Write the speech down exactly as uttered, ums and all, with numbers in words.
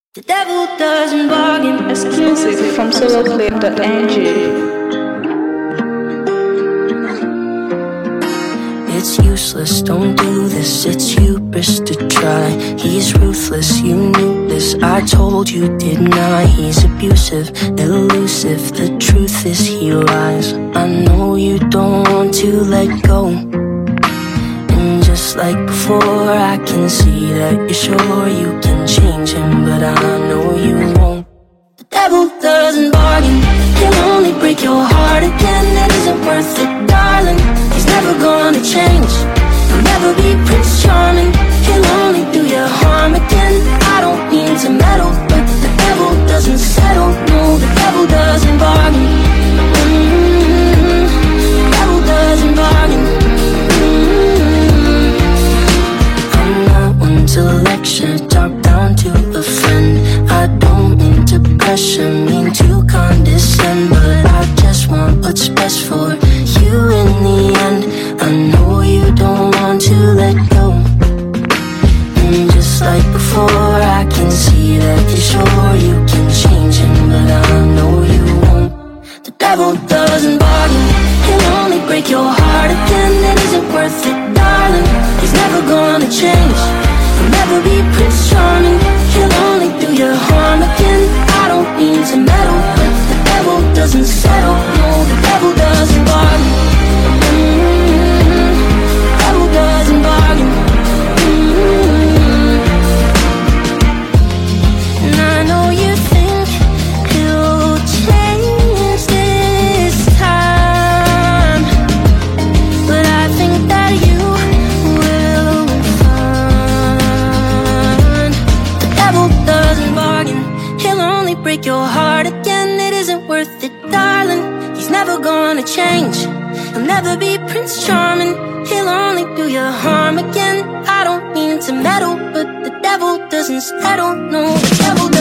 The devil doesn't bargain. Exclusive from soloclip dot n g. It's useless, don't do this, it's hubris to try. He's ruthless, you knew this, I told you, didn't I? He's abusive, elusive, the truth is he lies. I know you don't want to let go, and just like before I can see that you're sure you can change him, but I know you won't. The devil doesn't bargain, he'll only break your heart again. It isn't worth it, darling, he's never gonna change. He'll never be Prince Charming, he'll only do you harm again. I don't mean to meddle, but the devil doesn't settle. No, the devil doesn't bargain. Mm-hmm. The devil doesn't bargain. Mm-hmm. I'm not one to lecture, talk down to a friend. I don't mean to pressure, mean to condescend, but I just want what's best for you in the end. I know you don't want to let go, and just like before I can see that you're sure you can change him, but I know you won't. The devil doesn't bargain, he'll only break your heart again. It isn't worth it, darling, he's never gonna change. He'll never be Prince Charming, he'll only do you harm again. I don't mean to meddle, but the devil doesn't settle. No, the devil doesn't bargain. Mm-hmm. The devil doesn't bargain. Mm-hmm. And I know you think he'll change this time, but I think that you will find the devil doesn't bargain, he'll only break your heart again. It isn't worth it, darling, he's never gonna change. He'll never be Prince Charming, he'll only do you harm again. I don't mean to meddle, but the devil doesn't settle. No, the devil doesn't